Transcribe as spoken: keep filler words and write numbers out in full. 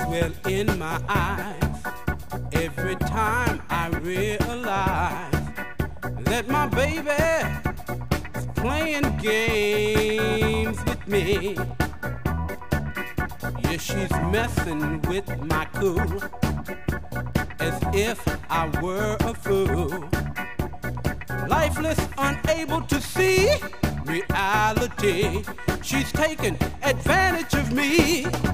well in my eyes every time I realize that my baby is playing games with me. Yeah, she's messing with my cool as if I were a fool. Lifeless, unable to see reality. She's taking advantage of me.